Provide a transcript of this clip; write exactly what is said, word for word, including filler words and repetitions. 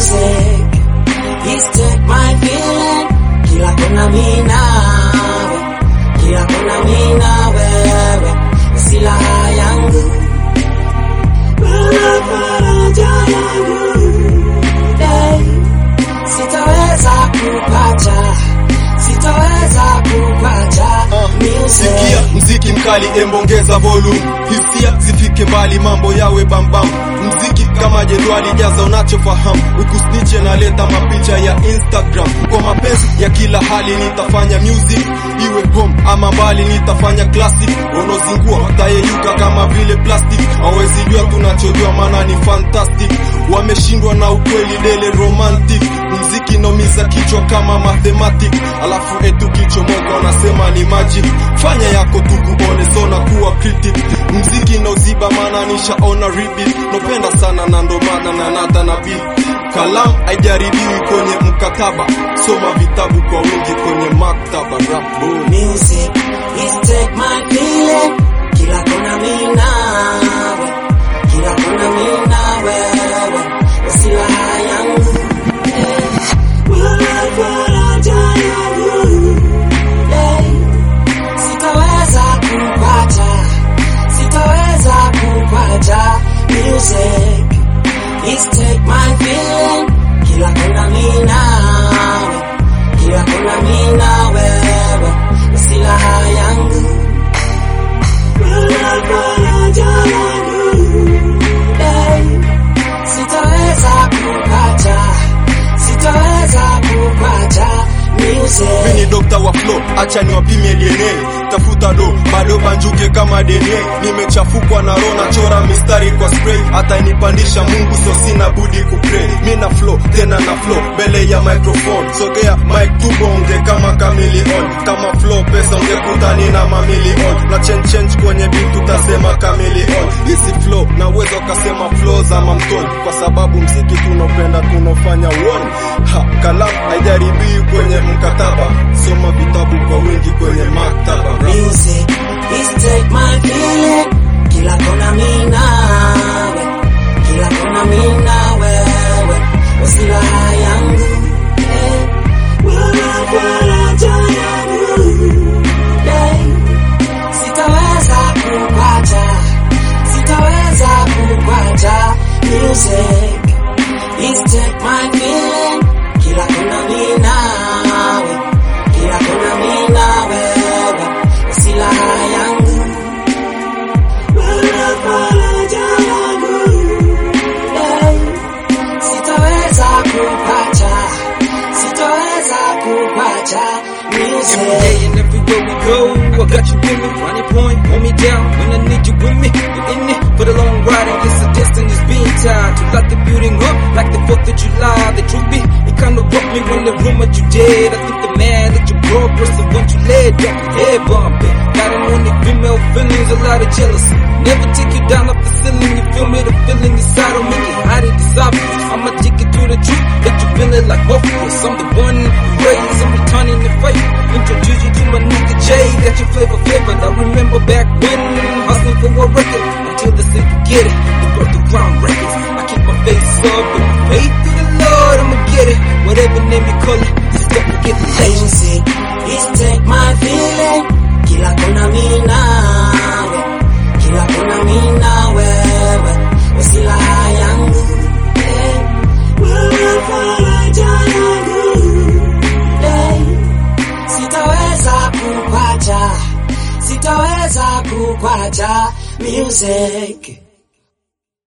music is take my feeling. Kila kona mina we, kila kona mina wewe, silaha yangu wewe, faraja yangu. Hey, sitaweza kupacha, sitaweza kupacha. uh, Sikia mziki mkali, embongeza volume, hisia zifike mbali, mambo yawe bambam. Mziki kama jedwali, jaza unachofahamu, ukusniche na leta mapicha ya Instagram. Kwa mapenzi ya kila hali nitafanya music, iwe home ama mbali nitafanya classic. Wanozingua watayeyuka kama vile plastic, hawezi jua tunachojua maana ni fantastic. Wameshindwa na ukweli dele romantic, mziki naumiza kichwa kama mathematic. Alafu etu kichomoka wanasema ni magic, fanya yako tukuone zona kuwa critic. Mziki nauziba maana nishaona repeat, nopenda sana na ndo maana na nata na beat. Kalam haijaribiwi kwenye mkataba, soma vitabu kwa wingi kwenye maktaba. Rap boy. Music is take my feeling. Kila kona mina we, kila kona mina wewe, silaha yangu. Wewe faraja yangu. Hey, sitaweza kupacha, sitaweza kupacha. Music is take my feeling. Kila kona mina we, kila kona mina wewe, silaha yangu. Wewe faraja yangu. Hey, sitaweza kupacha, sitaweza kupacha. Music. Mini dokta wa flow, acha niwapime D N A. Tafuta do, bado banjuke kama D N A. Nimechafukwa na rona, chora mistari kwa spray. Hata inipandisha Mungu so sina budi kupray. Mina flow, tena na flow, bele ya microphone. Sogea mic tubonge kama kamilion. Kama flow pesa ungekuta nina mamilion. Na change change kwenye beat utasema kamilion. Hisi flow, na uwezo kasema flow za mamton. Kwa sababu mziki tunopenda tunofanya one. Ha, Kalam haijaribii kwenye mkataba, soma vitabu kwa wingi kwenye maktaba. Music is take my feeling. Kila kona mina we, kila kona mina wewe, silaha yangu. Hey, wewe faraja yangu. Hey, sitaweza kupacha, sitaweza kupacha. Music is take my feeling. Kila kona mina we, kila kona mina wewe, silaha yangu. Wewe faraja yangu. Hey, sitaweza kupacha, sitaweza kupacha. Music. Every day and everywhere we go, I got you with me. Running point, hold me down when I need you with me. You're in it for the long ride, and guess the destiny's being tied to light the building up like the fourth of July. The truth be, it kinda broke me when the rumor you did. I think the man that you broke versus the one you led, got your head bumping. Got him on the female feelings, a lot of jealousy. Never take you down off the ceiling, you feel me? The feeling inside of me, you hide it, it's obvious. I'ma take it to the truth, that you feeling like hopeless. I'm the one you raise, I'm returning the fight. Introduce you to my nigga Jay, got your flavor flavored. I remember back when, hustling for a record, until the sick get it, the birth of Crown Records. I keep my face up, with my faith to the Lord, I'ma get it. Whatever name you call it, just don't forget the legend. Music is take my feeling. Kila kona mina we, kila kona mina wewe, silaha yangu. Hey, wewe faraja yangu. Hey, sitaweza kupacha, sitaweza kupacha. Music.